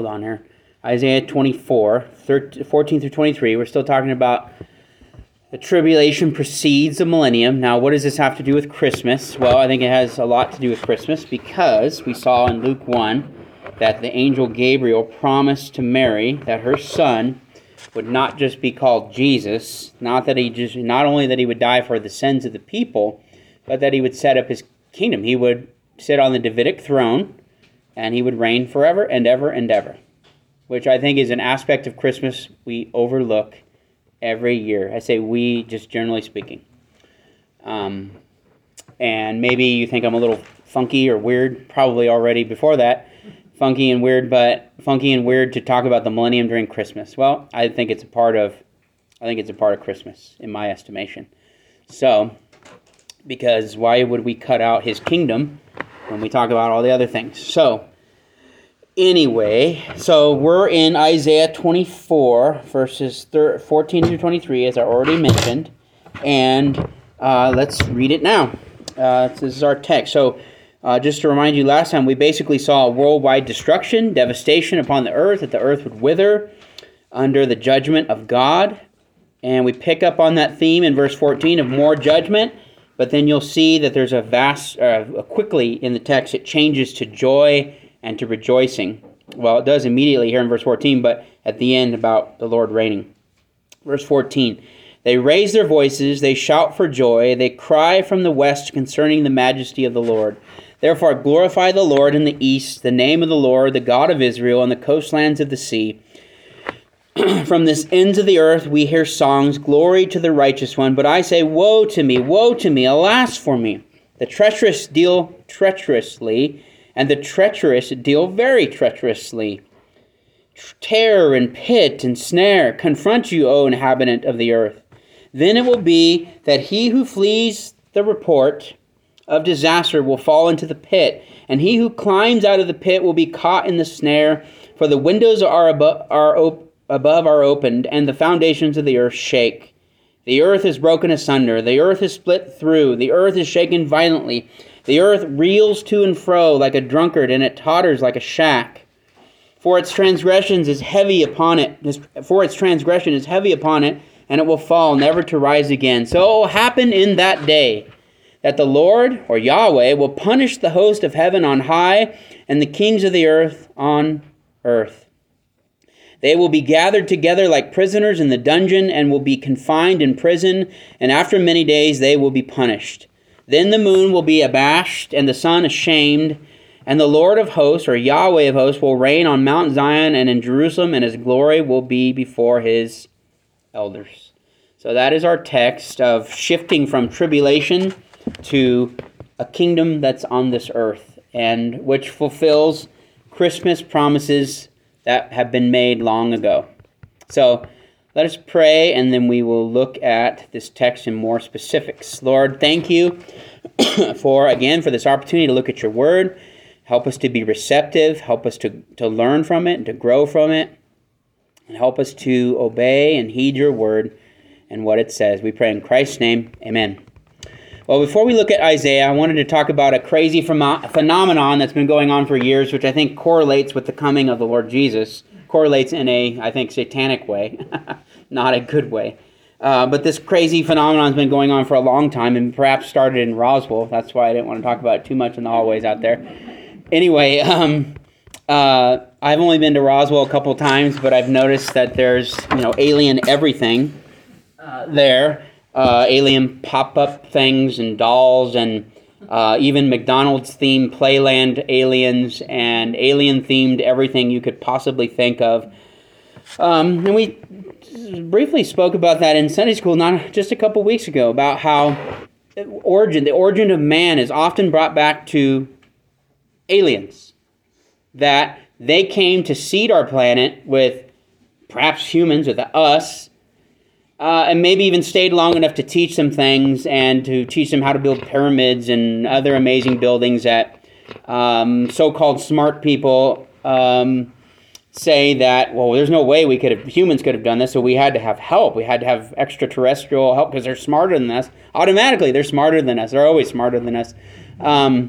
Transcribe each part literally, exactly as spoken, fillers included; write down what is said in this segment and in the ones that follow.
hold on here. Isaiah twenty-four, thirteen, fourteen through twenty-three. We're still talking about the tribulation precedes the millennium. Now, what does this have to do with Christmas? Well, I think it has a lot to do with Christmas because we saw in Luke one that the angel Gabriel promised to Mary that her son would not just be called Jesus, not that he just, not only that he would die for the sins of the people, but that he would set up his kingdom. He would sit on the Davidic throne, and he would reign forever and ever and ever, which I think is an aspect of Christmas we overlook every year. I say we, just generally speaking. Um, and maybe you think I'm a little funky or weird, probably already before that, funky and weird, but funky and weird to talk about the millennium during Christmas. Well, I think it's a part of, I think it's a part of Christmas, in my estimation. So, because why would we cut out his kingdom when we talk about all the other things? So, anyway, so we're in Isaiah twenty-four, verses fourteen through twenty-three, as I already mentioned, and uh, let's read it now. Uh, this is our text. So, uh, just to remind you, last time we basically saw a worldwide destruction, devastation upon the earth, that the earth would wither under the judgment of God, and we pick up on that theme in verse fourteen of more judgment. But then you'll see that there's a vast, uh, quickly in the text, it changes to joy and to rejoicing. Well, it does immediately here in verse fourteen, but at the end about the Lord reigning. Verse fourteen, they raise their voices, they shout for joy, they cry from the west concerning the majesty of the Lord. Therefore glorify the Lord in the east, the name of the Lord, the God of Israel, and the coastlands of the sea. From this ends of the earth we hear songs, glory to the righteous one. But I say, woe to me, woe to me, alas for me. The treacherous deal treacherously, and the treacherous deal very treacherously. Terror and pit and snare confront you, O inhabitant of the earth. Then it will be that he who flees the report of disaster will fall into the pit, and he who climbs out of the pit will be caught in the snare. For the windows are above are open. above are opened, and the foundations of the earth shake. The earth is broken asunder, the earth is split through, the earth is shaken violently. The earth reels to and fro like a drunkard, and it totters like a shack. For its transgressions is heavy upon it, for its transgression is heavy upon it, and it will fall, never to rise again. So it will happen in that day that the Lord, or Yahweh, will punish the host of heaven on high, and the kings of the earth on earth. They will be gathered together like prisoners in the dungeon and will be confined in prison, and after many days they will be punished. Then the moon will be abashed and the sun ashamed, and the Lord of hosts, or Yahweh of hosts, will reign on Mount Zion and in Jerusalem, and his glory will be before his elders. So that is our text of shifting from tribulation to a kingdom that's on this earth, and which fulfills Christmas promises that have been made long ago. So let us pray, and then we will look at this text in more specifics. Lord, thank you for, again, for this opportunity to look at your word. Help us to be receptive. Help us to, to learn from it and to grow from it. And help us to obey and heed your word and what it says. We pray in Christ's name. Amen. Well, before we look at Isaiah, I wanted to talk about a crazy ph- phenomenon that's been going on for years, which I think correlates with the coming of the Lord Jesus. Correlates in a, I think, satanic way, not a good way. Uh, but this crazy phenomenon has been going on for a long time, and perhaps started in Roswell. That's why I didn't want to talk about it too much in the hallways out there. Anyway, um, uh, I've only been to Roswell a couple times, but I've noticed that there's, you know, alien everything uh, there. Uh, alien pop-up things and dolls and uh, even McDonald's-themed Playland aliens and alien-themed everything you could possibly think of. Um, and we briefly spoke about that in Sunday school not just a couple weeks ago, about how origin, the origin of man is often brought back to aliens. That they came to seed our planet with perhaps humans, with us, Uh, and maybe even stayed long enough to teach them things and to teach them how to build pyramids and other amazing buildings that um, so-called smart people um, say that, well, there's no way we could have, humans could have done this, so we had to have help. We had to have extraterrestrial help because they're smarter than us. Automatically, they're smarter than us. They're always smarter than us. Um,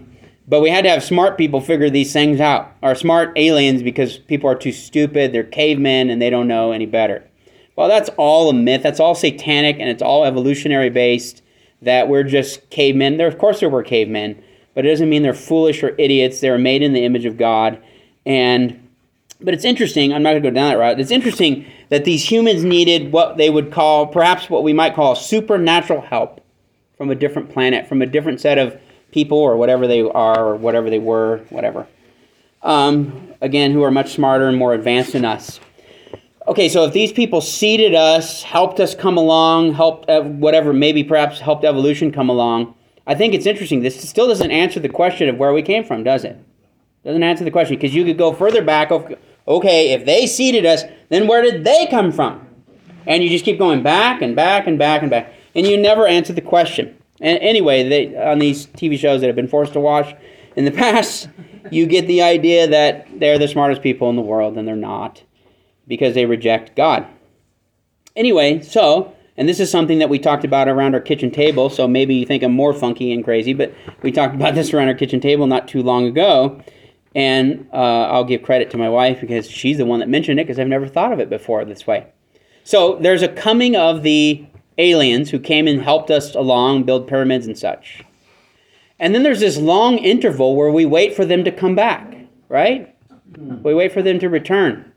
But we had to have smart people figure these things out, or smart aliens, because people are too stupid, they're cavemen, and they don't know any better. Well, that's all a myth. That's all satanic, and it's all evolutionary based, that we're just cavemen. There, of course there were cavemen, but it doesn't mean they're foolish or idiots. They were made in the image of God. And but it's interesting, I'm not going to go down that route. It's interesting that these humans needed what they would call, perhaps what we might call supernatural help from a different planet, from a different set of people, or whatever they are, or whatever they were, whatever. Um, again, who are much smarter and more advanced than us. Okay, so if these people seeded us, helped us come along, helped uh, whatever, maybe perhaps helped evolution come along, I think it's interesting. This still doesn't answer the question of where we came from, does it? Doesn't answer the question, because you could go further back. Okay, if they seeded us, then where did they come from? And you just keep going back and back and back and back, and you never answer the question. And anyway, they, on these T V shows that have been forced to watch in the past, you get the idea that they're the smartest people in the world, and they're not, because they reject God. Anyway, so, and this is something that we talked about around our kitchen table, so maybe you think I'm more funky and crazy, but we talked about this around our kitchen table not too long ago, and uh, I'll give credit to my wife because she's the one that mentioned it, because I've never thought of it before this way. So there's a coming of the aliens who came and helped us along, build pyramids and such. And then there's this long interval where we wait for them to come back, right? We wait for them to return.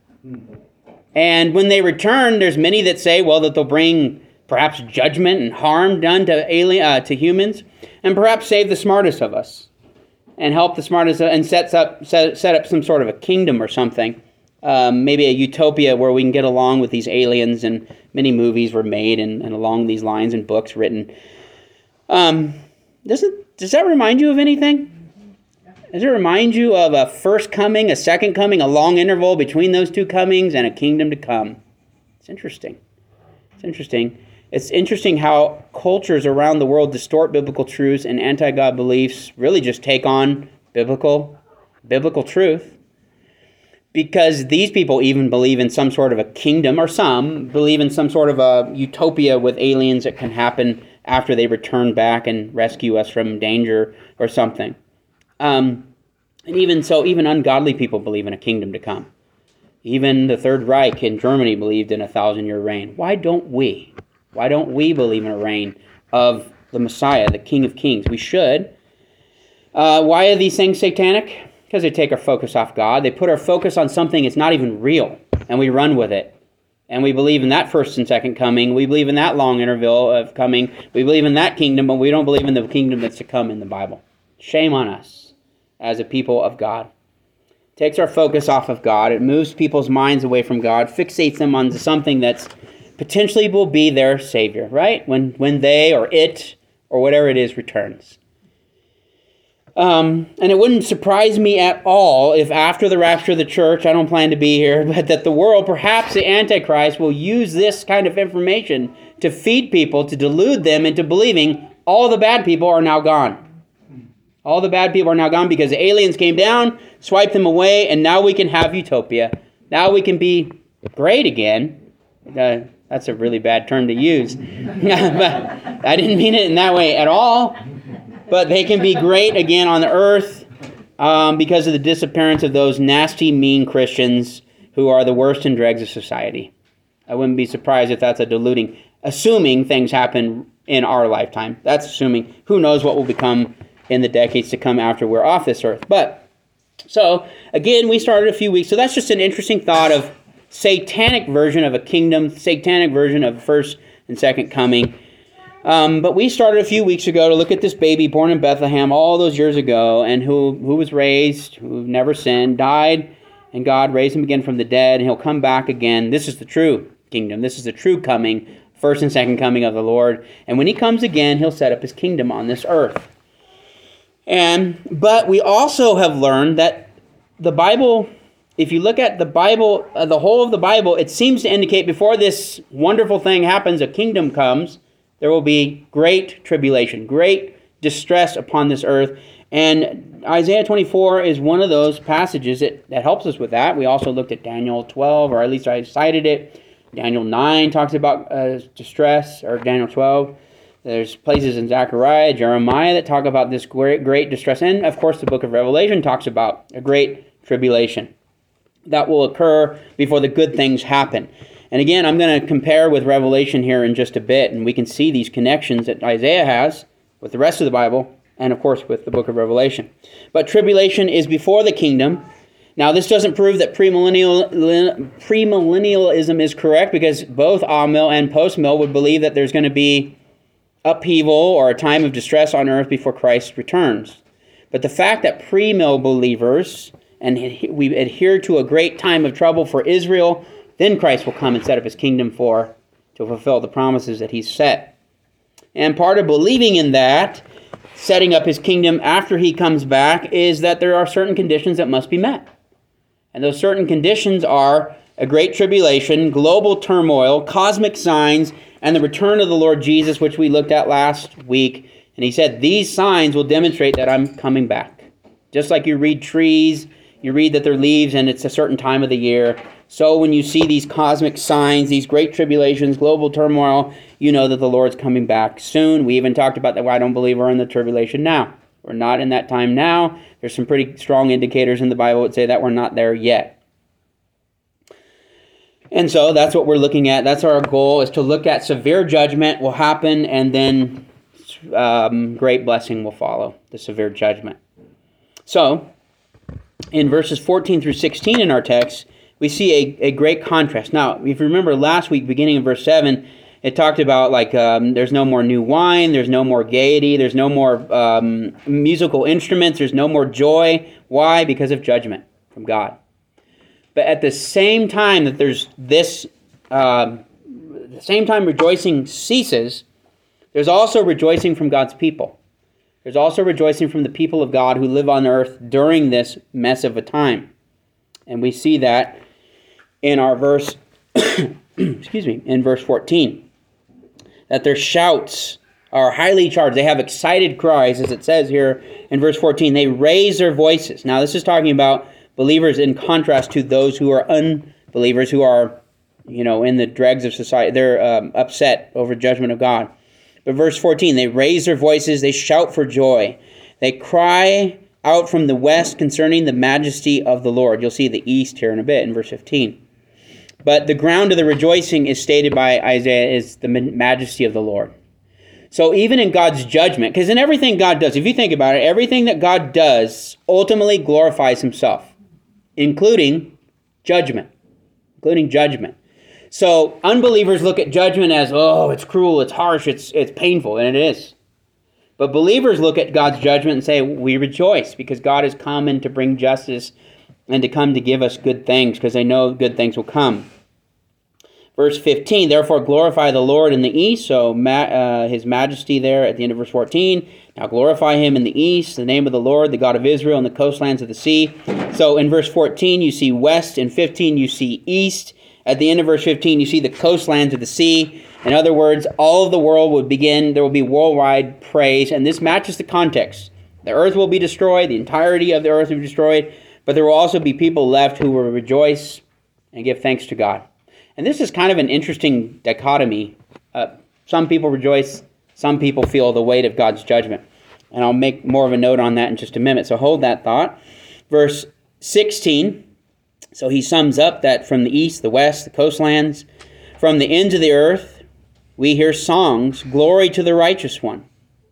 And when they return, there's many that say, well, that they'll bring perhaps judgment and harm done to alien, uh, to humans, and perhaps save the smartest of us, and help the smartest, and sets up set, set up some sort of a kingdom or something, um, maybe a utopia where we can get along with these aliens. And many movies were made and, and along these lines, and books written. Um, doesn't does that remind you of anything? Does it remind you of a first coming, a second coming, a long interval between those two comings, and a kingdom to come? It's interesting. It's interesting. It's interesting how cultures around the world distort biblical truths, and anti-God beliefs really just take on biblical, biblical truth. Because these people even believe in some sort of a kingdom, or some believe in some sort of a utopia with aliens that can happen after they return back and rescue us from danger or something. Um, and even so, even ungodly people believe in a kingdom to come. Even the Third Reich in Germany believed in a thousand-year reign. Why don't we? Why don't we believe in a reign of the Messiah, the King of Kings? We should. Uh, why are these things satanic? Because they take our focus off God. They put our focus on something that's not even real, and we run with it. And we believe in that first and second coming. We believe in that long interval of coming. We believe in that kingdom, but we don't believe in the kingdom that's to come in the Bible. Shame on us as a people of God. It takes our focus off of God. It moves people's minds away from God, fixates them on something that's potentially will be their Savior, right? When, when they or it or whatever it is returns. Um, and it wouldn't surprise me at all if after the rapture of the church, I don't plan to be here, but that the world, perhaps the Antichrist, will use this kind of information to feed people, to delude them into believing all the bad people are now gone. All the bad people are now gone because the aliens came down, swiped them away, and now we can have utopia. Now we can be great again. Uh, that's a really bad term to use. But I didn't mean it in that way at all. But they can be great again on the earth um, because of the disappearance of those nasty, mean Christians who are the worst and dregs of society. I wouldn't be surprised if that's a deluding, assuming things happen in our lifetime. That's assuming. Who knows what will become in the decades to come after we're off this earth. But, so, again, we started a few weeks. So that's just an interesting thought of satanic version of a kingdom, satanic version of first and second coming. Um, but we started a few weeks ago to look at this baby born in Bethlehem all those years ago, and who, who was raised, who never sinned, died, and God raised him again from the dead, and he'll come back again. This is the true kingdom. This is the true coming, first and second coming of the Lord. And when he comes again, he'll set up his kingdom on this earth. And but we also have learned that the Bible, if you look at the Bible, uh, the whole of the Bible, it seems to indicate before this wonderful thing happens, a kingdom comes, there will be great tribulation, great distress upon this earth. And Isaiah twenty-four is one of those passages that, that helps us with that. We also looked at Daniel twelve, or at least I cited it. Daniel nine talks about uh, distress, or Daniel twelve. There's places in Zechariah, Jeremiah that talk about this great, great distress. And, of course, the book of Revelation talks about a great tribulation that will occur before the good things happen. And again, I'm going to compare with Revelation here in just a bit, and we can see these connections that Isaiah has with the rest of the Bible, and, of course, with the book of Revelation. But tribulation is before the kingdom. Now, this doesn't prove that premillennial, premillennialism is correct, because both Amill and Postmill would believe that there's going to be upheaval or a time of distress on earth before Christ returns. But the fact that pre-mill believers and we adhere to a great time of trouble for Israel, then Christ will come and set up his kingdom for to fulfill the promises that he's set. And part of believing in that, setting up his kingdom after he comes back, is that there are certain conditions that must be met. And those certain conditions are a great tribulation, global turmoil, cosmic signs, and the return of the Lord Jesus, which we looked at last week. And he said, these signs will demonstrate that I'm coming back. Just like you read trees, you read that they're leaves and it's a certain time of the year. So when you see these cosmic signs, these great tribulations, global turmoil, you know that the Lord's coming back soon. We even talked about that. Well, I don't believe we're in the tribulation now. We're not in that time now. There's some pretty strong indicators in the Bible that say that we're not there yet. And so that's what we're looking at. That's our goal, is to look at severe judgment will happen, and then um, great blessing will follow the severe judgment. So, in verses fourteen through sixteen in our text, we see a, a great contrast. Now, if you remember last week, beginning in verse seven, it talked about like um, there's no more new wine, there's no more gaiety, there's no more um, musical instruments, there's no more joy. Why? Because of judgment from God. But at the same time that there's this, uh, the same time rejoicing ceases, there's also rejoicing from God's people. There's also rejoicing from the people of God who live on earth during this mess of a time. And we see that in our verse, excuse me, in verse fourteen. That their shouts are highly charged. They have excited cries, as it says here in verse fourteen. They raise their voices. Now this is talking about believers in contrast to those who are unbelievers, who are, you know, in the dregs of society. They're um, upset over judgment of God. But verse fourteen, they raise their voices, they shout for joy. They cry out from the west concerning the majesty of the Lord. You'll see the east here in a bit in verse fifteen. But the ground of the rejoicing is stated by Isaiah is the majesty of the Lord. So even in God's judgment, because in everything God does, if you think about it, everything that God does ultimately glorifies himself, including judgment, including judgment. So unbelievers look at judgment as, oh, it's cruel, it's harsh, it's it's painful, and it is. But believers look at God's judgment and say, we rejoice because God has come in to bring justice and to come to give us good things, because they know good things will come. Verse fifteen, therefore glorify the Lord in the east, so ma- uh, his majesty there at the end of verse fourteen. Now glorify him in the east, the name of the Lord, the God of Israel, and the coastlands of the sea. So in verse fourteen you see west, in fifteen you see east. At the end of verse fifteen you see the coastlands of the sea. In other words, all of the world would begin, there will be worldwide praise, and this matches the context. The earth will be destroyed, the entirety of the earth will be destroyed, but there will also be people left who will rejoice and give thanks to God. And this is kind of an interesting dichotomy. Uh, some people rejoice, some people feel the weight of God's judgment. And I'll make more of a note on that in just a minute, so hold that thought. Verse sixteen, so he sums up that from the east, the west, the coastlands, from the ends of the earth, we hear songs, glory to the righteous one.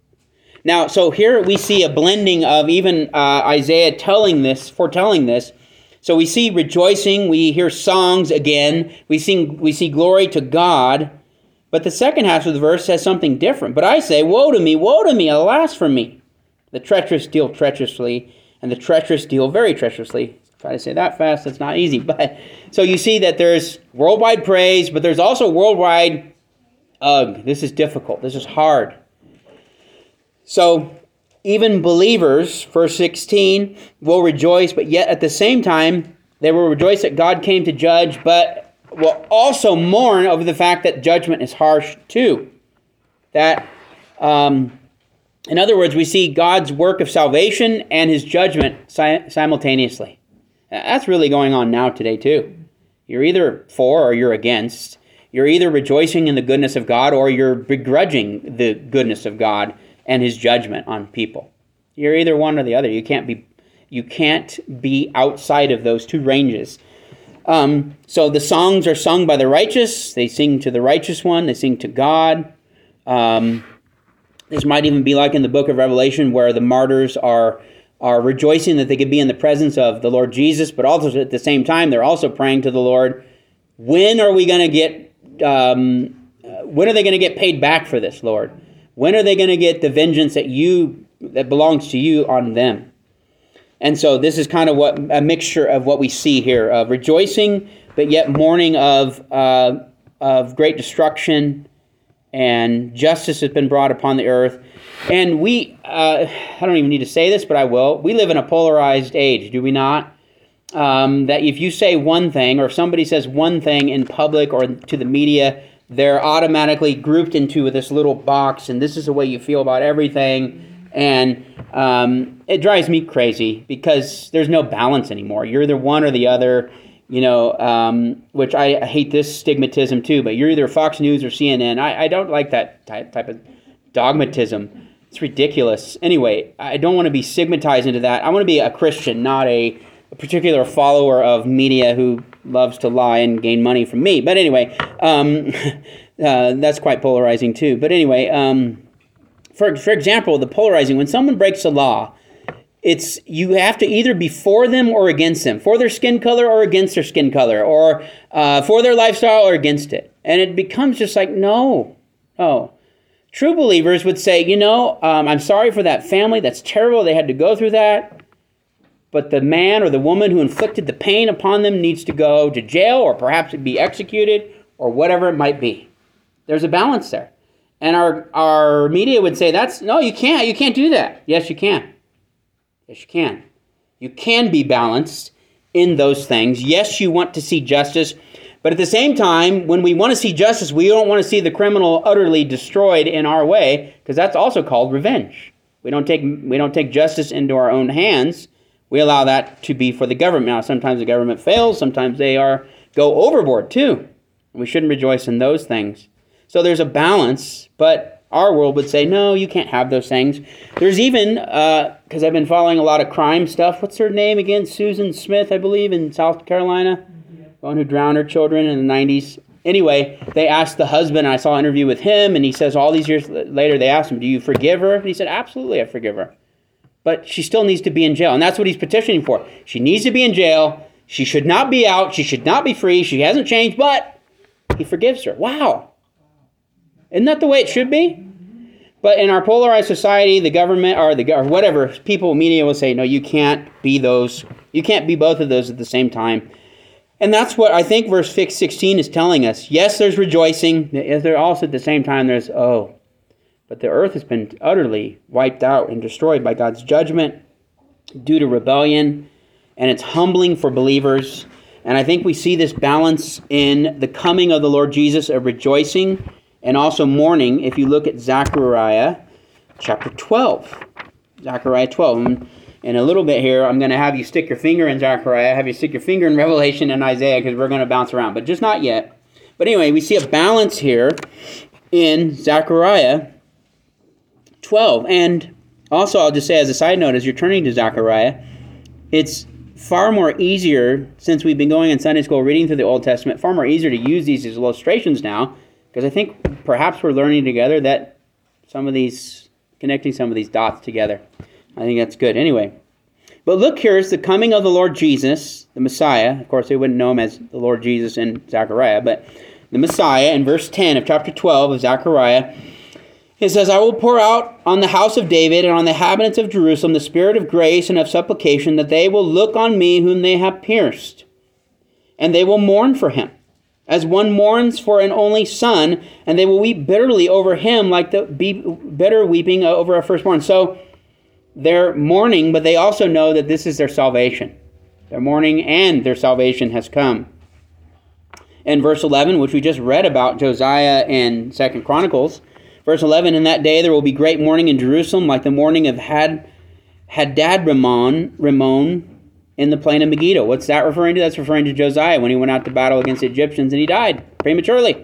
Now, so here we see a blending of even uh, Isaiah telling this, foretelling this. So we see rejoicing, we hear songs again, we sing, we see glory to God. But the second half of the verse says something different. But I say, woe to me, woe to me, alas for me. The treacherous deal treacherously, and the treacherous deal very treacherously. Try to say that fast, that's not easy. But so you see that there's worldwide praise, but there's also worldwide, ugh, this is difficult, this is hard. So even believers, verse sixteen, will rejoice, but yet at the same time, they will rejoice that God came to judge, but will also mourn over the fact that judgment is harsh too. That, um, in other words, we see God's work of salvation and his judgment si- simultaneously. That's really going on now today too. You're either for or you're against. You're either rejoicing in the goodness of God or you're begrudging the goodness of God and his judgment on people. You're either one or the other. You can't be you can't be outside of those two ranges. Um, so the songs are sung by the righteous. They sing to the righteous one. They sing to God. Um, this might even be like in the book of Revelation where the martyrs are are rejoicing that they could be in the presence of the Lord Jesus, but also at the same time, they're also praying to the Lord, when are we going to get, um, uh, when are they going to get paid back for this, Lord? When are they going to get the vengeance that you, that belongs to you on them? And so this is kind of what a mixture of what we see here, of rejoicing, but yet mourning of, uh, of great destruction, and justice has been brought upon the earth. And we, uh, I don't even need to say this, but I will. We live in a polarized age, do we not? Um, that if you say one thing, or if somebody says one thing in public or to the media, they're automatically grouped into this little box, and this is the way you feel about everything. And um, it drives me crazy because there's no balance anymore. You're either one or the other. You know, um, which I, I hate this stigmatism too, but you're either Fox News or C N N. I, I don't like that type, type of dogmatism. It's ridiculous. Anyway, I don't want to be stigmatized into that. I want to be a Christian, not a, a particular follower of media who loves to lie and gain money from me. But anyway, um, uh, that's quite polarizing too. But anyway, um, for for example, the polarizing, when someone breaks a law, it's you have to either be for them or against them, for their skin color or against their skin color, or uh, for their lifestyle or against it. And it becomes just like, no, no. True believers would say, you know, um, I'm sorry for that family. That's terrible. They had to go through that. But the man or the woman who inflicted the pain upon them needs to go to jail or perhaps be executed or whatever it might be. There's a balance there. And our, our media would say, that's no, you can't. You can't do that. Yes, you can. Yes, you can. You can be balanced in those things. Yes, you want to see justice. But at the same time, when we want to see justice, we don't want to see the criminal utterly destroyed in our way, because that's also called revenge. We don't take we don't take justice into our own hands. We allow that to be for the government. Now, sometimes the government fails. Sometimes they are go overboard too. We shouldn't rejoice in those things. So there's a balance, but our world would say, no, you can't have those things. There's even, because uh, I've been following a lot of crime stuff. What's her name again? Susan Smith, I believe, in South Carolina. The one who drowned her children in the nineties. Anyway, they asked the husband, and I saw an interview with him, and he says all these years later, they asked him, do you forgive her? And he said, absolutely, I forgive her. But she still needs to be in jail. And that's what he's petitioning for. She needs to be in jail. She should not be out. She should not be free. She hasn't changed, but he forgives her. Wow. Isn't that the way it should be? But in our polarized society, the government or the or whatever, people, media will say, no, you can't be those. You can't be both of those at the same time. And that's what I think verse sixteen is telling us. Yes, there's rejoicing. There also at the same time there's, oh, but the earth has been utterly wiped out and destroyed by God's judgment due to rebellion. And it's humbling for believers. And I think we see this balance in the coming of the Lord Jesus of rejoicing and also mourning. If you look at Zechariah chapter twelve. Zechariah twelve. And in a little bit here, I'm going to have you stick your finger in Zechariah, have you stick your finger in Revelation and Isaiah, because we're going to bounce around, but just not yet. But anyway, we see a balance here in Zechariah twelve. And also, I'll just say as a side note, as you're turning to Zechariah, it's far more easier, since we've been going in Sunday school reading through the Old Testament, far more easier to use these as illustrations now, because I think perhaps we're learning together that some of these, connecting some of these dots together. I think that's good. Anyway, but look, here's the coming of the Lord Jesus, the Messiah. Of course, they wouldn't know him as the Lord Jesus in Zechariah, but the Messiah in verse ten of chapter twelve of Zechariah. It says, I will pour out on the house of David and on the inhabitants of Jerusalem the spirit of grace and of supplication, that they will look on me whom they have pierced, and they will mourn for him, as one mourns for an only son, and they will weep bitterly over him like the bitter weeping over a firstborn. So they're mourning, but they also know that this is their salvation. They're mourning and their salvation has come. In verse eleven, which we just read about Josiah in Second Chronicles, verse eleven, in that day there will be great mourning in Jerusalem, like the mourning of Had, Hadad-Rimmon Rimmon in the plain of Megiddo. What's that referring to? That's referring to Josiah when he went out to battle against the Egyptians and he died prematurely.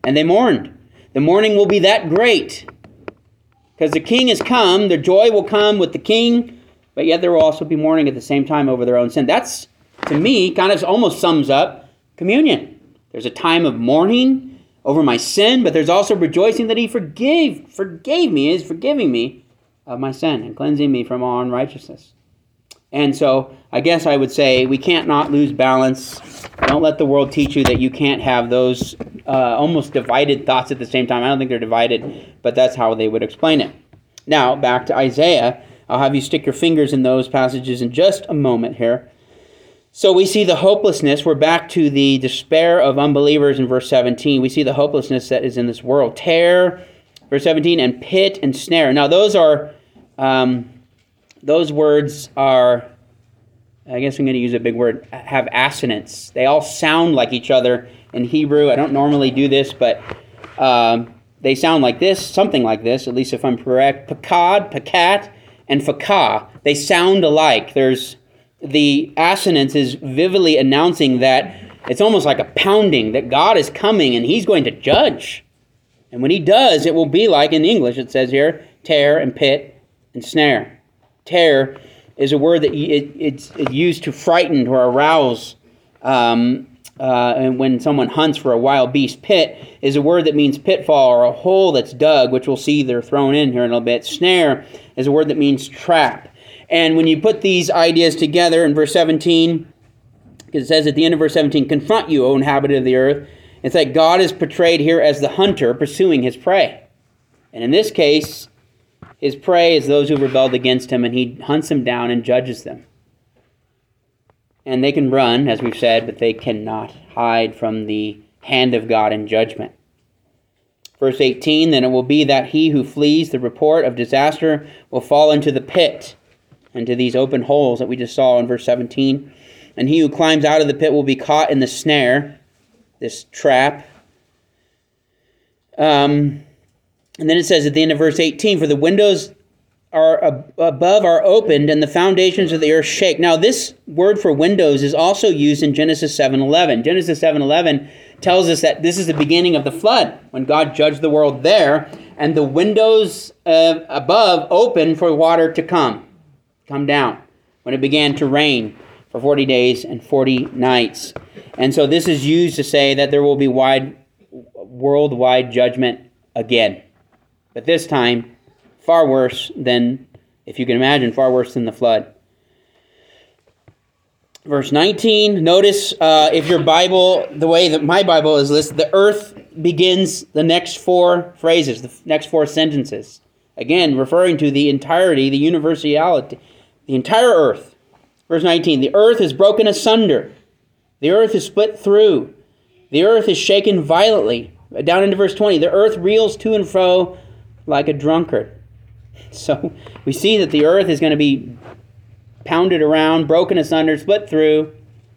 And they mourned. The mourning will be that great. Because the king has come, their joy will come with the king, but yet there will also be mourning at the same time over their own sin. That's, to me, kind of almost sums up communion. There's a time of mourning over my sin, but there's also rejoicing that he forgave, forgave me, is forgiving me of my sin and cleansing me from all unrighteousness. And so I guess I would say we can't not lose balance. Don't let the world teach you that you can't have those uh, almost divided thoughts at the same time. I don't think they're divided, but that's how they would explain it. Now, back to Isaiah. I'll have you stick your fingers in those passages in just a moment here. So we see the hopelessness. We're back to the despair of unbelievers in verse seventeen. We see the hopelessness that is in this world. Tear, verse seventeen, and pit and snare. Now those are, um, those words are, I guess I'm going to use a big word, have assonance. They all sound like each other in Hebrew. I don't normally do this, but um, they sound like this, something like this, at least if I'm correct. Pakad, pakat, and fakah. They sound alike. There's the assonance is vividly announcing that it's almost like a pounding, that God is coming and he's going to judge. And when he does, it will be like in English, it says here, tear and pit and snare. Tear is a word that it, it's it used to frighten or arouse um, uh, and when someone hunts for a wild beast. Pit is a word that means pitfall or a hole that's dug, which we'll see they're thrown in here in a little bit. Snare is a word that means trap. And when you put these ideas together in verse seventeen, it says at the end of verse seventeen, confront you, O inhabitant of the earth. It's like God is portrayed here as the hunter pursuing his prey. And in this case, his prey is those who rebelled against him, and he hunts them down and judges them. And they can run, as we've said, but they cannot hide from the hand of God in judgment. Verse eighteen, then it will be that he who flees the report of disaster will fall into the pit, into these open holes that we just saw in verse seventeen. And he who climbs out of the pit will be caught in the snare, this trap. Um, and then it says at the end of verse eighteen, for the windows are ab- above are opened and the foundations of the earth shake. Now this word for windows is also used in Genesis seven eleven. Genesis seven eleven tells us that this is the beginning of the flood, when God judged the world there, and the windows uh, above opened for water to come. come down when it began to rain for forty days and forty nights. And so this is used to say that there will be wide, worldwide judgment again. But this time, far worse than, if you can imagine, far worse than the flood. Verse nineteen, notice uh, if your Bible, the way that my Bible is listed, the earth begins the next four phrases, the next four sentences. Again, referring to the entirety, the universality, the entire earth. Verse nineteen, the earth is broken asunder. The earth is split through. The earth is shaken violently. Down into verse twenty, the earth reels to and fro like a drunkard. So we see that the earth is going to be pounded around, broken asunder, split through,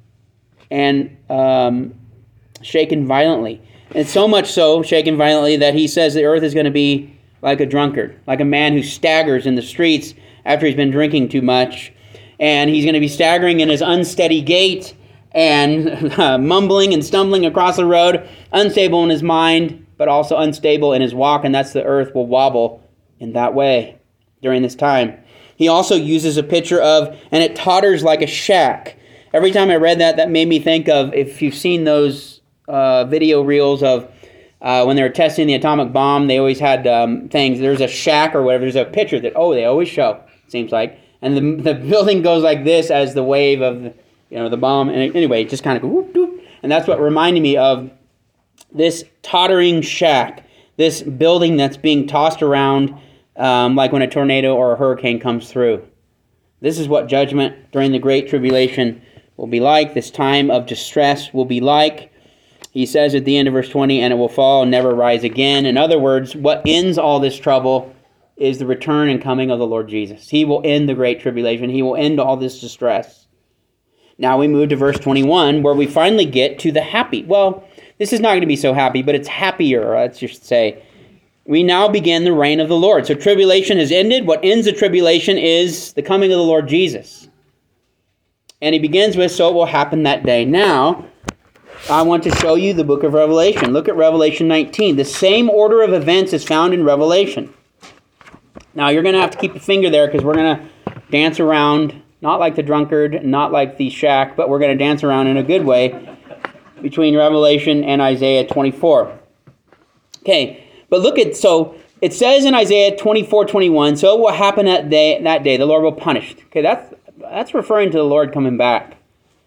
and um, shaken violently. And so much so, shaken violently, that he says the earth is going to be like a drunkard, like a man who staggers in the streets after he's been drinking too much. And he's going to be staggering in his unsteady gait and uh, mumbling and stumbling across the road, unstable in his mind, but also unstable in his walk. And that's the earth will wobble in that way during this time. He also uses a picture of, and it totters like a shack. Every time I read that, that made me think of, if you've seen those uh, video reels of uh, when they were testing the atomic bomb, they always had um, things, there's a shack or whatever, there's a picture that, oh, they always show, it seems like. And the, the building goes like this as the wave of, the, you know, the bomb. And anyway, it just kind of go whoop, whoop. And that's what reminded me of this tottering shack, this building that's being tossed around um, like when a tornado or a hurricane comes through. This is what judgment during the Great Tribulation will be like. This time of distress will be like. He says at the end of verse twenty, and it will fall and never rise again. In other words, what ends all this trouble is the return and coming of the Lord Jesus. He will end the Great Tribulation. He will end all this distress. Now we move to verse twenty-one, where we finally get to the happy. Well, this is not going to be so happy, but it's happier, let's just say. We now begin the reign of the Lord. So tribulation has ended. What ends the tribulation is the coming of the Lord Jesus. And he begins with, so it will happen that day. Now, I want to show you the book of Revelation. Look at Revelation nineteen. The same order of events is found in Revelation. Now, you're going to have to keep a finger there because we're going to dance around, not like the drunkard, not like the shack, but we're going to dance around in a good way between Revelation and Isaiah twenty-four. Okay, but look at, so it says in Isaiah twenty-four twenty-one, so it will happen that day, that day, the Lord will punish. Okay, that's, that's referring to the Lord coming back.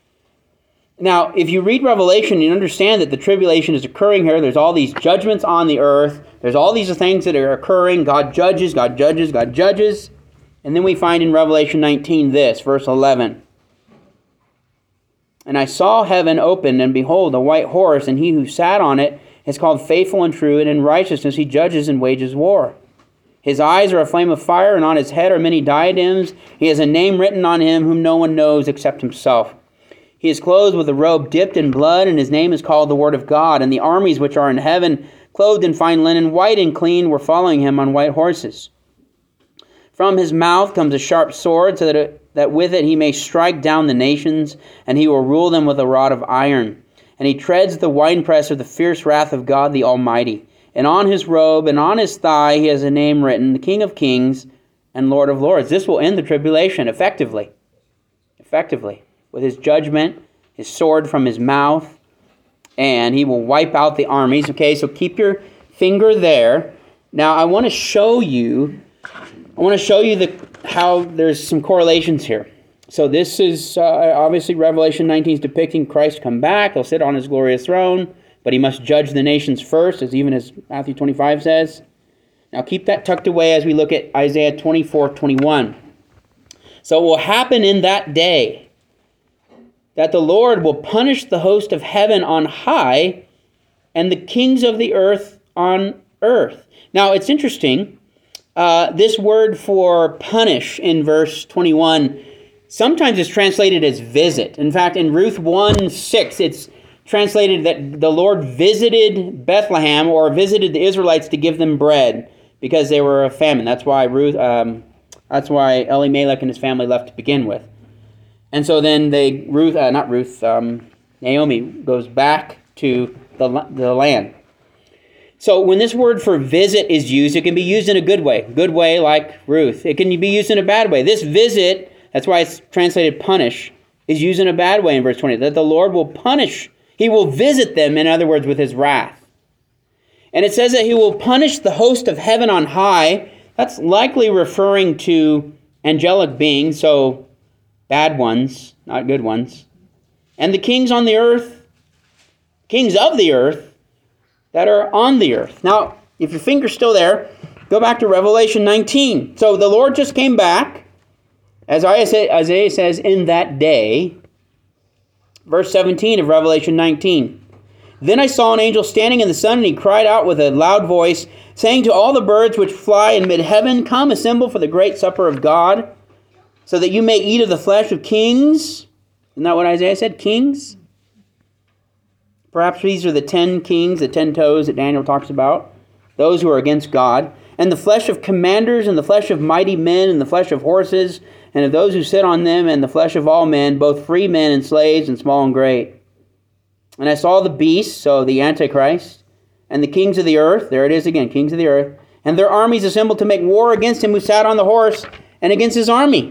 Now, if you read Revelation, you understand that the tribulation is occurring here. There's all these judgments on the earth. There's all these things that are occurring. God judges, God judges, God judges. And then we find in Revelation nineteen this, verse eleven. And I saw heaven opened, and behold, a white horse, and he who sat on it is called Faithful and True, and in righteousness he judges and wages war. His eyes are a flame of fire, and on his head are many diadems. He has a name written on him whom no one knows except himself. He is clothed with a robe dipped in blood, and his name is called the Word of God. And the armies which are in heaven, clothed in fine linen, white and clean, were following him on white horses. From his mouth comes a sharp sword, so that, it, that with it he may strike down the nations, and he will rule them with a rod of iron. And he treads the winepress of the fierce wrath of God the Almighty. And on his robe and on his thigh he has a name written, the King of Kings and Lord of Lords. This will end the tribulation effectively. Effectively. With his judgment, his sword from his mouth, and he will wipe out the armies. Okay, so keep your finger there. Now, I want to show you, I want to show you the how there's some correlations here. So this is, uh, obviously, Revelation nineteen is depicting Christ come back. He'll sit on his glorious throne, but he must judge the nations first, as even as Matthew twenty-five says. Now, keep that tucked away as we look at Isaiah twenty-four twenty-one. So it will happen in that day that the Lord will punish the host of heaven on high and the kings of the earth on earth. Now, it's interesting. Uh, this word for punish in verse twenty-one sometimes is translated as visit. In fact, in Ruth one six, it's translated that the Lord visited Bethlehem or visited the Israelites to give them bread because they were a famine. That's why Ruth. Um, that's why Elimelech and his family left to begin with. And so then they, Ruth, uh, not Ruth, um, Naomi goes back to the, the land. So when this word for visit is used, it can be used in a good way. Good way like Ruth. It can be used in a bad way. This visit, that's why it's translated punish, is used in a bad way in verse twenty. That the Lord will punish. He will visit them, in other words, with his wrath. And it says that he will punish the host of heaven on high. That's likely referring to angelic beings, so bad ones, not good ones. And the kings on the earth, kings of the earth, that are on the earth. Now, if your finger's still there, go back to Revelation nineteen. So the Lord just came back, as Isaiah says, in that day. Verse seventeen of Revelation nineteen. Then I saw an angel standing in the sun, and he cried out with a loud voice, saying to all the birds which fly in mid-heaven, come, assemble for the great supper of God, so that you may eat of the flesh of kings. Isn't that what Isaiah said? Kings? Perhaps these are the ten kings, the ten toes that Daniel talks about. Those who are against God. And the flesh of commanders, and the flesh of mighty men, and the flesh of horses, and of those who sit on them, and the flesh of all men, both free men and slaves, and small and great. And I saw the beast, so the Antichrist, and the kings of the earth. There it is again, kings of the earth. And their armies assembled to make war against him who sat on the horse, and against his army.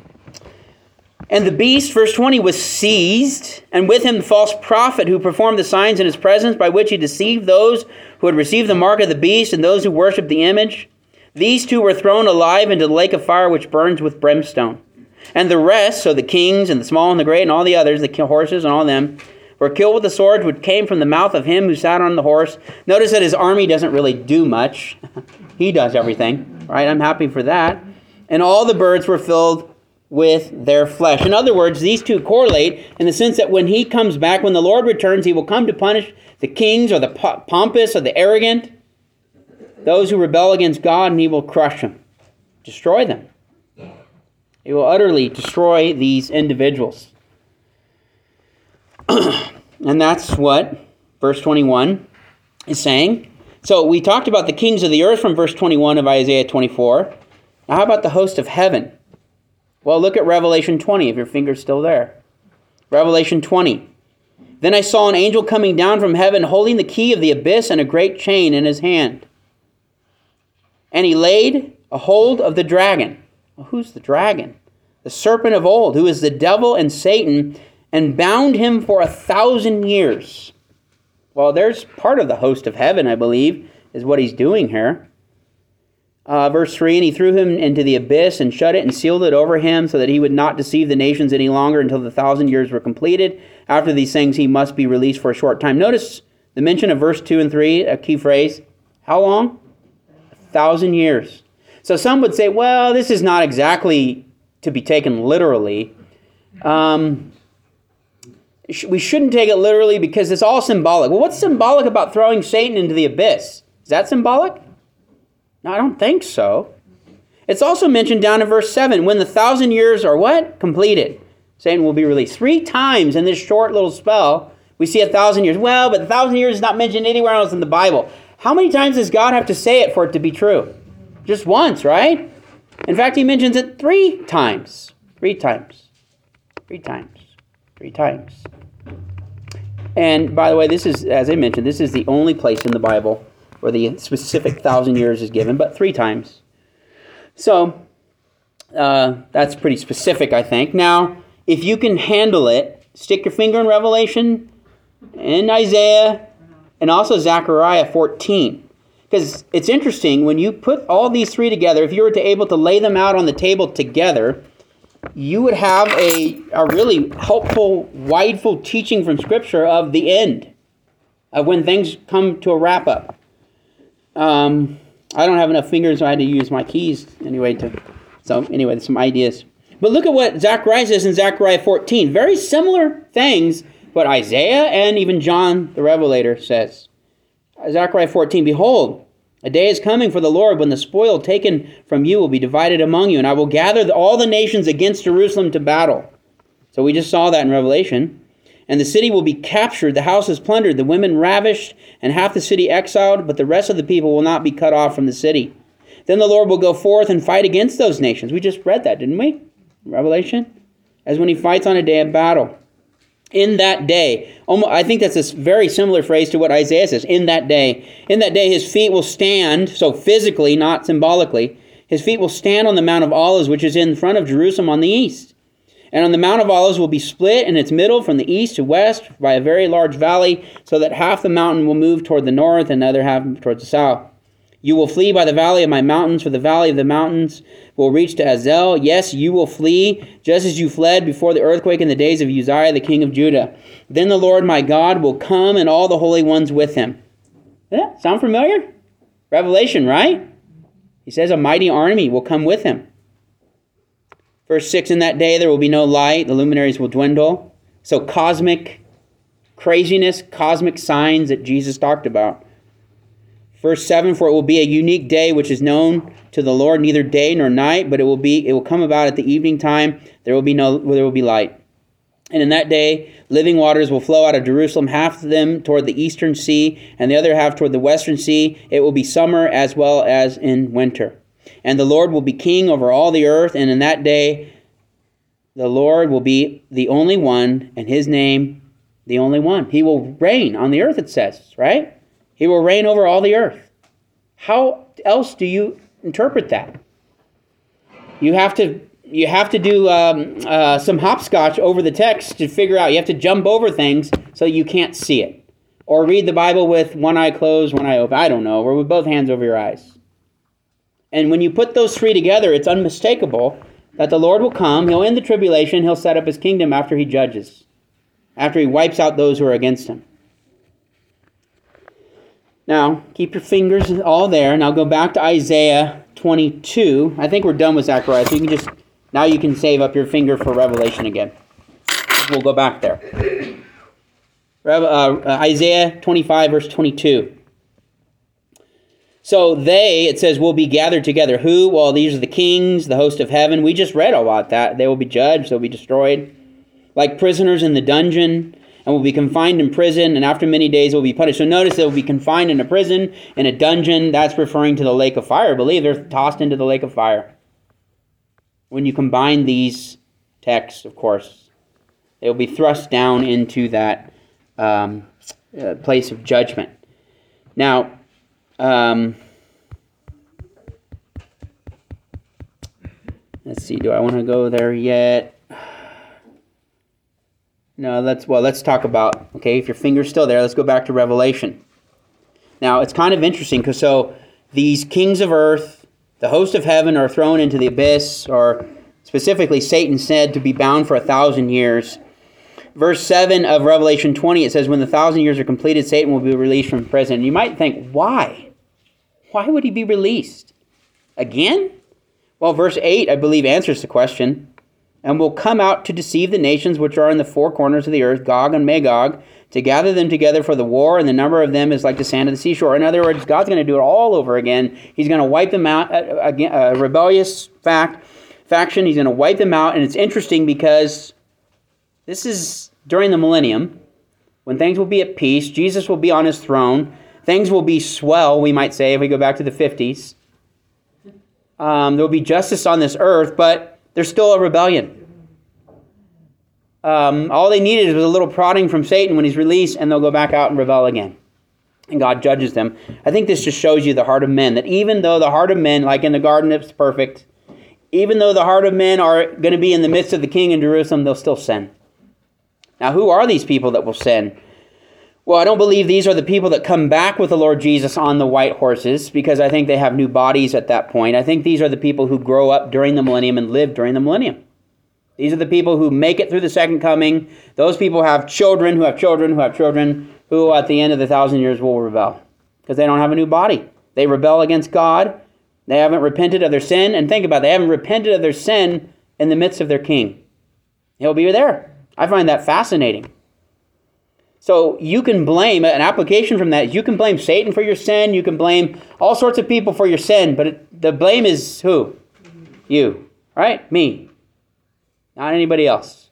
And the beast, verse twenty, was seized, and with him the false prophet who performed the signs in his presence, by which he deceived those who had received the mark of the beast and those who worshipped the image. These two were thrown alive into the lake of fire which burns with brimstone. And the rest, so the kings and the small and the great and all the others, the horses and all them, were killed with the sword which came from the mouth of him who sat on the horse. Notice that his army doesn't really do much. He does everything, right? I'm happy for that. And all the birds were filled with their flesh. In other words, these two correlate in the sense that when he comes back, when the Lord returns, he will come to punish the kings or the pompous or the arrogant, those who rebel against God, and he will crush them, destroy them. He will utterly destroy these individuals. And that's what verse twenty-one is saying. So we talked about the kings of the earth from verse twenty-one of Isaiah twenty-four. Now how about the host of heaven? Well, look at Revelation twenty, if your finger's still there. Revelation twenty. Then I saw an angel coming down from heaven, holding the key of the abyss and a great chain in his hand. And he laid a hold of the dragon. Well, who's the dragon? The serpent of old, who is the devil and Satan, and bound him for a thousand years. Well, there's part of the host of heaven, I believe, is what he's doing here. Uh, verse three, and he threw him into the abyss and shut it and sealed it over him so that he would not deceive the nations any longer until the thousand years were completed. After these things, he must be released for a short time. Notice the mention of verse two and three, a key phrase. How long? A thousand years. So some would say, well, this is not exactly to be taken literally. Um, we shouldn't take it literally because it's all symbolic. Well, what's symbolic about throwing Satan into the abyss? Is that symbolic? No, I don't think so. It's also mentioned down in verse seven, when the thousand years are what? Completed. Satan will be released. Three times in this short little spell, we see a thousand years. Well, but the thousand years is not mentioned anywhere else in the Bible. How many times does God have to say it for it to be true? Just once, right? In fact, he mentions it three times. Three times. Three times. Three times. And by the way, this is, as I mentioned, this is the only place in the Bible where the specific thousand years is given, but three times. So, uh, that's pretty specific, I think. Now, if you can handle it, stick your finger in Revelation, in Isaiah, and also Zechariah fourteen. Because it's interesting, when you put all these three together, if you were to able to lay them out on the table together, you would have a, a really helpful, wideful teaching from Scripture of the end, of when things come to a wrap-up. Um, I don't have enough fingers, so I had to use my keys anyway. To So anyway, some ideas. But look at what Zechariah says in Zechariah fourteen. Very similar things, what Isaiah and even John the Revelator says. Zechariah fourteen, behold, a day is coming for the Lord when the spoil taken from you will be divided among you, and I will gather all the nations against Jerusalem to battle. So we just saw that in Revelation. And the city will be captured, the houses plundered, the women ravished, and half the city exiled, but the rest of the people will not be cut off from the city. Then the Lord will go forth and fight against those nations. We just read that, didn't we? Revelation. As when he fights on a day of battle. In that day. Almost, I think that's a very similar phrase to what Isaiah says. In that day. In that day his feet will stand, so physically, not symbolically, his feet will stand on the Mount of Olives, which is in front of Jerusalem on the east. And on the Mount of Olives will be split in its middle from the east to west by a very large valley, so that half the mountain will move toward the north and the other half towards the south. You will flee by the valley of my mountains, for the valley of the mountains will reach to Azel. Yes, you will flee, just as you fled before the earthquake in the days of Uzziah, the king of Judah. Then the Lord my God will come, and all the holy ones with him. Does that sound familiar? Revelation, right? He says a mighty army will come with him. Verse six, in that day there will be no light, the luminaries will dwindle. So cosmic craziness, cosmic signs that Jesus talked about. Verse seven, for it will be a unique day which is known to the Lord, neither day nor night, but it will be it will come about at the evening time. There will be no there will be light. And in that day, living waters will flow out of Jerusalem, half of them toward the eastern sea, and the other half toward the western sea. It will be summer as well as in winter. And the Lord will be king over all the earth, and in that day the Lord will be the only one, and his name the only one. He will reign on the earth, it says, right? He will reign over all the earth. How else do you interpret that? You have to you have to do um, uh, some hopscotch over the text to figure out. You have to jump over things so you can't see it. Or read the Bible with one eye closed, one eye open. I don't know. Or with both hands over your eyes. And when you put those three together, it's unmistakable that the Lord will come. He'll end the tribulation. He'll set up his kingdom after he judges. After he wipes out those who are against him. Now, keep your fingers all there. Now go back to Isaiah twenty-two. I think we're done with Zechariah, so you can just, now you can save up your finger for Revelation again. We'll go back there. Uh, uh, Isaiah twenty-five, verse twenty-two. So they, it says, will be gathered together. Who? Well, these are the kings, the host of heaven. We just read about that. They will be judged. They'll be destroyed. Like prisoners in the dungeon, and will be confined in prison, and after many days will be punished. So notice they will be confined in a prison, in a dungeon. That's referring to the lake of fire. I believe they're tossed into the lake of fire. When you combine these texts, of course, they will be thrust down into that um, uh, place of judgment. Now, um, let's see. Do I want to go there yet? No. Let's well. Let's talk about. Okay, if your finger's still there, let's go back to Revelation. Now, it's kind of interesting because so these kings of earth, the host of heaven, are thrown into the abyss, or specifically Satan said to be bound for a thousand years. Verse seven of Revelation twenty, it says, when the thousand years are completed, Satan will be released from prison. And you might think, why? Why would he be released? Again? Well, verse eight, I believe, answers the question. And will come out to deceive the nations which are in the four corners of the earth, Gog and Magog, to gather them together for the war, and the number of them is like the sand of the seashore. In other words, God's going to do it all over again. He's going to wipe them out, a, a, a rebellious fact, faction. He's going to wipe them out, and it's interesting because this is during the millennium, when things will be at peace. Jesus will be on his throne. Things will be swell, we might say, if we go back to the fifties. Um, there will be justice on this earth, but there's still a rebellion. Um, all they needed was a little prodding from Satan when he's released, and they'll go back out and rebel again. And God judges them. I think this just shows you the heart of men, that even though the heart of men, like in the garden, it's perfect, even though the heart of men are going to be in the midst of the king in Jerusalem, they'll still sin. Now, who are these people that will sin? Well, I don't believe these are the people that come back with the Lord Jesus on the white horses, because I think they have new bodies at that point. I think these are the people who grow up during the millennium and live during the millennium. These are the people who make it through the second coming. Those people have children who have children who have children who at the end of the thousand years will rebel because they don't have a new body. They rebel against God. They haven't repented of their sin. And think about it, they haven't repented of their sin in the midst of their king. He'll be there. I find that fascinating. So you can blame, an application from that, you can blame Satan for your sin. You can blame all sorts of people for your sin. But it, the blame is who? You. Right? Me. Not anybody else.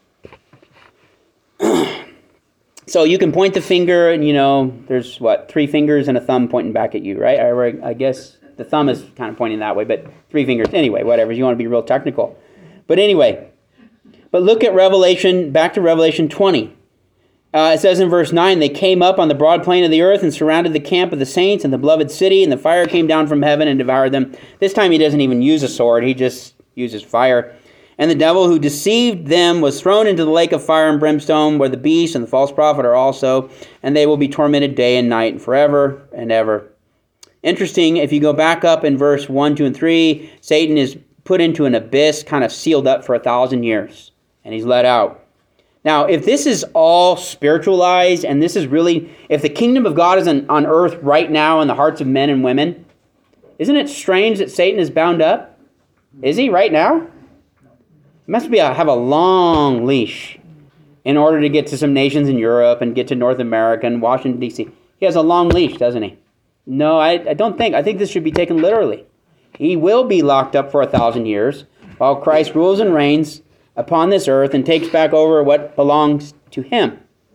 So you can point the finger and, you know, there's, what, three fingers and a thumb pointing back at you, right? I, I guess the thumb is kind of pointing that way, but three fingers. Anyway, whatever. You want to be real technical. But anyway, but look at Revelation, back to Revelation twenty. Uh, it says in verse nine, they came up on the broad plain of the earth and surrounded the camp of the saints and the beloved city, and the fire came down from heaven and devoured them. This time he doesn't even use a sword. He just uses fire. And the devil who deceived them was thrown into the lake of fire and brimstone, where the beast and the false prophet are also, and they will be tormented day and night and forever and ever. Interesting, if you go back up in verse one, two, and three, Satan is put into an abyss, kind of sealed up for a thousand years, and he's let out. Now, if this is all spiritualized, and this is really, if the kingdom of God is on, on earth right now in the hearts of men and women, isn't it strange that Satan is bound up? Is he right now? He must be a, have a long leash in order to get to some nations in Europe and get to North America and Washington, D C He has a long leash, doesn't he? No, I, I don't think. I think this should be taken literally. He will be locked up for a thousand years while Christ rules and reigns upon this earth and takes back over what belongs to him.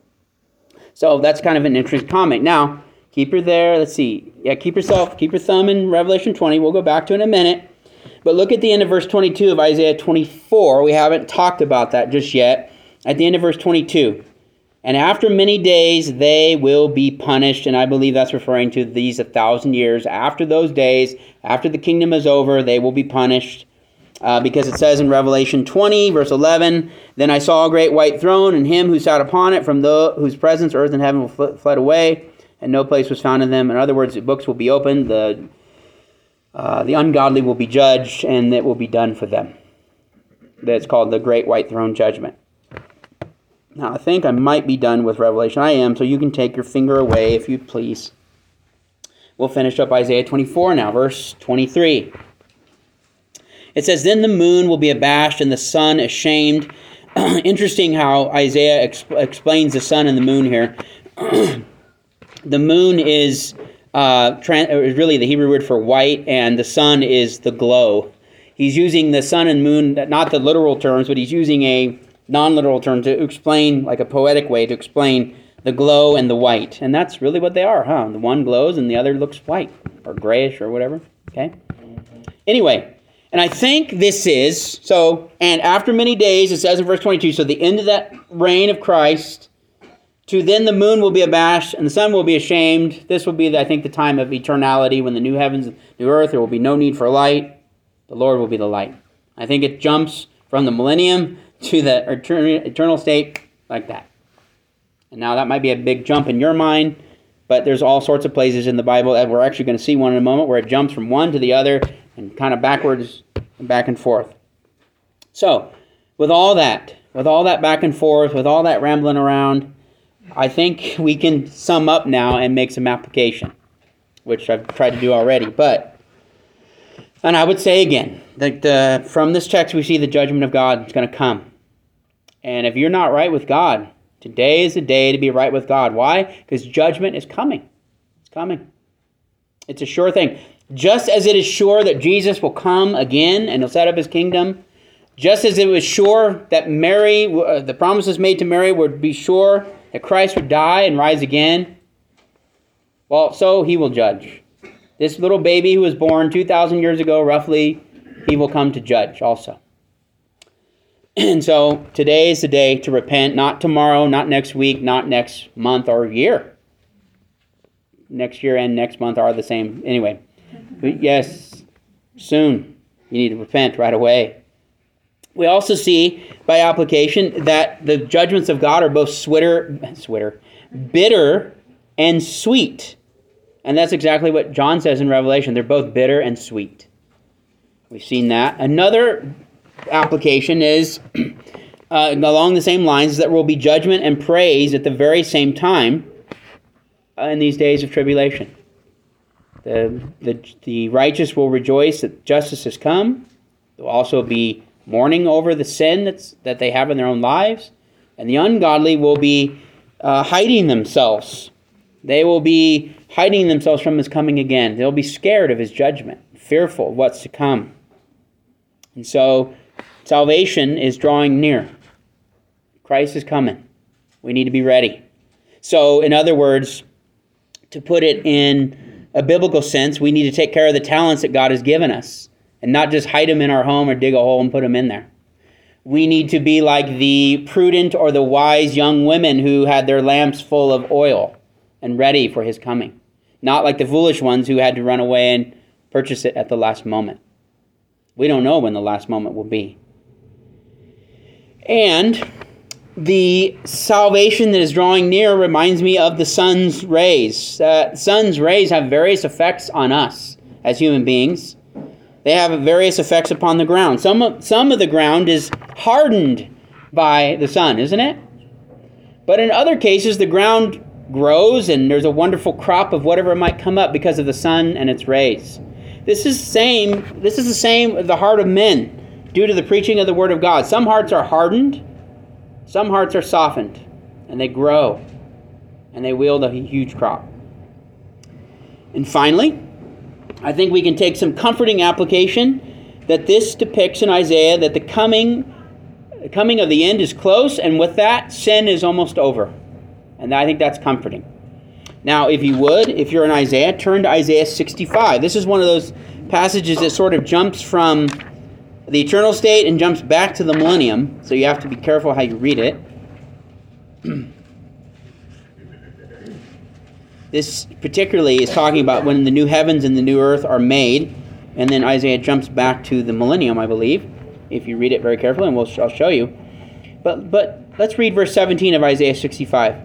So that's kind of an interesting comment. Now, keep her there. Let's see. Yeah, keep yourself, keep your thumb in Revelation twenty. We'll go back to it in a minute. But look at the end of verse twenty-two of Isaiah twenty-four. We haven't talked about that just yet. At the end of verse twenty-two. And after many days they will be punished. And I believe that's referring to these a thousand years. After those days, after the kingdom is over, they will be punished. Uh, because it says in Revelation twenty, verse eleven, then I saw a great white throne, and him who sat upon it, from the, whose presence earth and heaven fled away, and no place was found in them. In other words, the books will be opened, the uh, the ungodly will be judged, and it will be done for them. That's called the Great White Throne Judgment. Now, I think I might be done with Revelation. I am, so you can take your finger away if you please. We'll finish up Isaiah twenty-four now, verse twenty-three. It says, then the moon will be abashed and the sun ashamed. Interesting how Isaiah exp- explains the sun and the moon here. The moon is uh, trans- is really the Hebrew word for white, and the sun is the glow. He's using the sun and moon, not the literal terms, but he's using a non-literal term to explain, like a poetic way, to explain the glow and the white. And that's really what they are, huh? The one glows and the other looks white, or grayish, or whatever. Okay? Anyway. And I think this is, so, and after many days, it says in verse twenty-two, so the end of that reign of Christ, To then the moon will be abashed, and the sun will be ashamed. This will be, I think, the time of eternality, when the new heavens and new earth, there will be no need for light. The Lord will be the light. I think it jumps from the millennium to the eternal state like that. And now that might be a big jump in your mind, but there's all sorts of places in the Bible that we're actually going to see one in a moment where it jumps from one to the other and kind of backwards and back and forth. So, with all that, with all that back and forth, with all that rambling around, I think we can sum up now and make some application, which I've tried to do already. But, and I would say again, that uh, from this text we see the judgment of God is going to come. And if you're not right with God, today is the day to be right with God. Why? Because judgment is coming. It's coming. It's a sure thing. Just as it is sure that Jesus will come again and he'll set up his kingdom, just as it was sure that Mary, uh, the promises made to Mary would be sure that Christ would die and rise again, well, so he will judge. This little baby who was born two thousand years ago, roughly, he will come to judge also. And so today is the day to repent, not tomorrow, not next week, not next month or year. Next year and next month are the same. Anyway, but yes, soon you need to repent right away. We also see by application that the judgments of God are both switter, switter, bitter and sweet. And that's exactly what John says in Revelation. They're both bitter and sweet. We've seen that. Another application is uh, along the same lines, that there will be judgment and praise at the very same time uh, in these days of tribulation. The, the, the righteous will rejoice that justice has come. There will also be mourning over the sin that's, that they have in their own lives. And the ungodly will be uh, hiding themselves. They will be hiding themselves from his coming again. They'll be scared of his judgment, fearful of what's to come. And so salvation is drawing near. Christ is coming. We need to be ready. So, in other words, to put it in a biblical sense, we need to take care of the talents that God has given us and not just hide them in our home or dig a hole and put them in there. We need to be like the prudent or the wise young women who had their lamps full of oil and ready for his coming. Not like the foolish ones who had to run away and purchase it at the last moment. We don't know when the last moment will be. And the salvation that is drawing near reminds me of the sun's rays. Uh, sun's rays have various effects on us as human beings. They have various effects upon the ground. Some of, some of the ground is hardened by the sun, isn't it? But in other cases, the ground grows and there's a wonderful crop of whatever might come up because of the sun and its rays. This is same. This is the same with the heart of men due to the preaching of the Word of God. Some hearts are hardened, some hearts are softened, and they grow, and they wield a huge crop. And finally, I think we can take some comforting application that this depicts in Isaiah that the coming, the coming of the end is close, and with that, sin is almost over. And I think that's comforting. Now, if you would, if you're in Isaiah, turn to Isaiah sixty-five. This is one of those passages that sort of jumps from the eternal state and jumps back to the millennium, so you have to be careful how you read it. This particularly is talking about when the new heavens and the new earth are made, and then Isaiah jumps back to the millennium, I believe, if you read it very carefully, and we'll, I'll show you. But, but let's read verse seventeen of Isaiah sixty-five.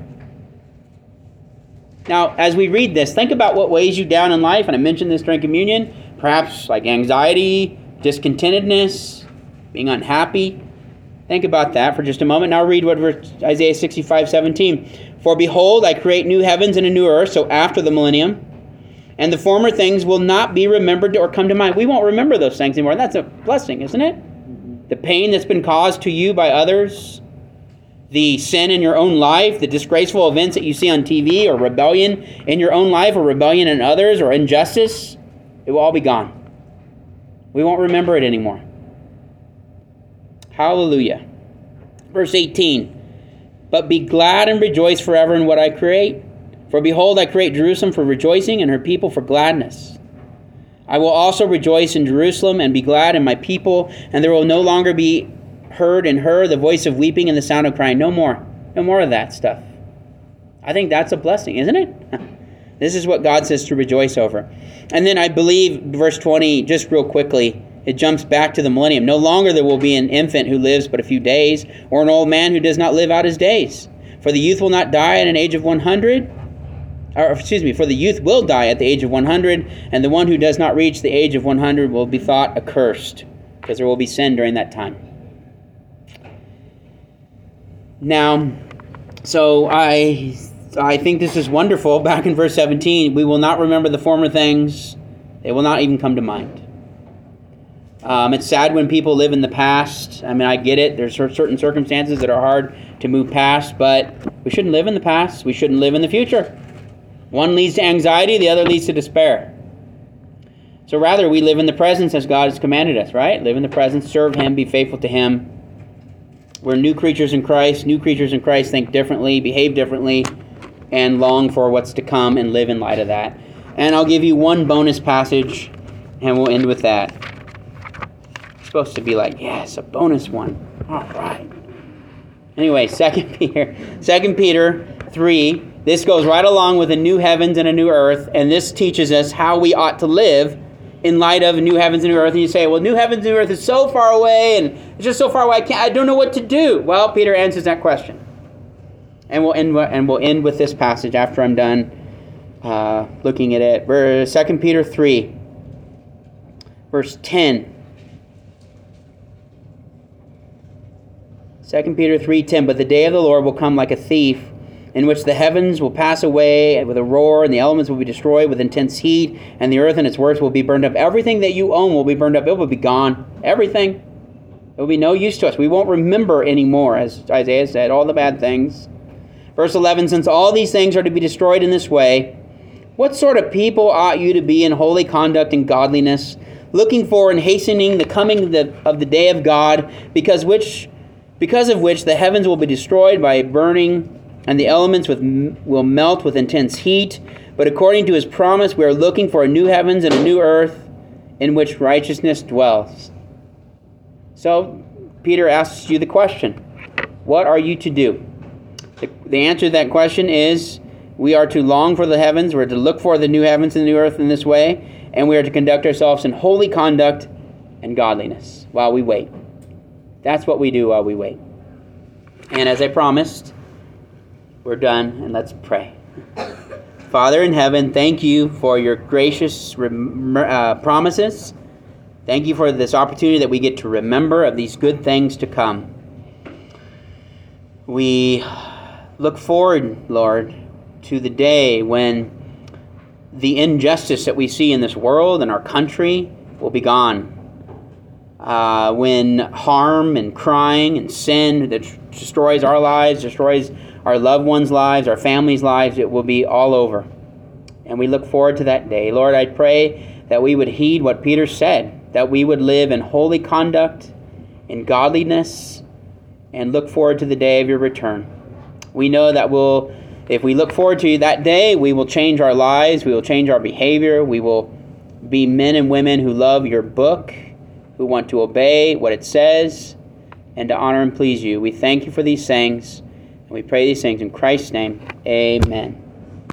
Now, as we read this, think about what weighs you down in life, and I mentioned this during communion, perhaps like anxiety, discontentedness, being unhappy. Think about that for just a moment. Now read what verse Isaiah sixty-five seventeen. For behold, I create new heavens and a new earth, so after the millennium, and the former things will not be remembered or come to mind. We won't remember those things anymore. That's a blessing, isn't it? The pain that's been caused to you by others, the sin in your own life, the disgraceful events that you see on T V, or rebellion in your own life, or rebellion in others, or injustice, it will all be gone. We won't remember it anymore. Hallelujah. Verse eighteen. But be glad and rejoice forever in what I create. For behold, I create Jerusalem for rejoicing and her people for gladness. I will also rejoice in Jerusalem and be glad in my people, and there will no longer be heard in her the voice of weeping and the sound of crying. No more. No more of that stuff. I think that's a blessing, isn't it? This is what God says to rejoice over. And then I believe verse twenty, just real quickly, it jumps back to the millennium. No longer there will be an infant who lives but a few days, or an old man who does not live out his days. For the youth will not die at an age of one hundred. Or, excuse me, for the youth will die at the age of one hundred, and the one who does not reach the age of one hundred will be thought accursed, because there will be sin during that time. Now, so I I think this is wonderful. Back in verse seventeen, we will not remember the former things. They will not even come to mind. Um, it's sad when people live in the past. I mean, I get it. There's certain circumstances that are hard to move past, but we shouldn't live in the past. We shouldn't live in the future. One leads to anxiety, the other leads to despair. So rather, we live in the presence as God has commanded us, right? Live in the presence, serve Him, be faithful to Him. We're new creatures in Christ. New creatures in Christ think differently, behave differently, and long for what's to come and live in light of that. And I'll give you one bonus passage, and we'll end with that. It's supposed to be like, yes, a bonus one. All right. Anyway, Second Peter, Second Peter three. This goes right along with a new heavens and a new earth, and this teaches us how we ought to live in light of new heavens and new earth. And you say, well, new heavens and new earth is so far away, and it's just so far away, I can't, I don't know what to do. Well, Peter answers that question. And we'll end, and we'll end with this passage after I'm done uh, looking at it. Second Peter three, verse ten. Second Peter three ten, but the day of the Lord will come like a thief, in which the heavens will pass away with a roar, and the elements will be destroyed with intense heat, and the earth and its works will be burned up. Everything that you own will be burned up. It will be gone. Everything. It will be no use to us. We won't remember anymore, as Isaiah said, all the bad things. Verse eleven, since all these things are to be destroyed in this way, what sort of people ought you to be in holy conduct and godliness, looking for and hastening the coming of the, of the day of God, because which, because of which the heavens will be destroyed by burning, and the elements with, will melt with intense heat. But according to His promise, we are looking for a new heavens and a new earth in which righteousness dwells. So, Peter asks you the question, what are you to do? The, the answer to that question is, we are to long for the heavens, we're to look for the new heavens and the new earth in this way, and we are to conduct ourselves in holy conduct and godliness while we wait. That's what we do while we wait. And as I promised, we're done, and let's pray. Father in heaven, thank you for your gracious uh, promises. Thank you for this opportunity that we get to remember of these good things to come. We look forward, Lord, to the day when the injustice that we see in this world and our country will be gone. Uh, when harm and crying and sin that destroys our lives, destroys our loved ones' lives, our families' lives, it will be all over. And we look forward to that day. Lord, I pray that we would heed what Peter said, that we would live in holy conduct, in godliness, and look forward to the day of your return. We know that we'll, if we look forward to that day, we will change our lives, we will change our behavior, we will be men and women who love your book, who want to obey what it says, and to honor and please you. We thank you for these things. We pray these things in Christ's name. Amen.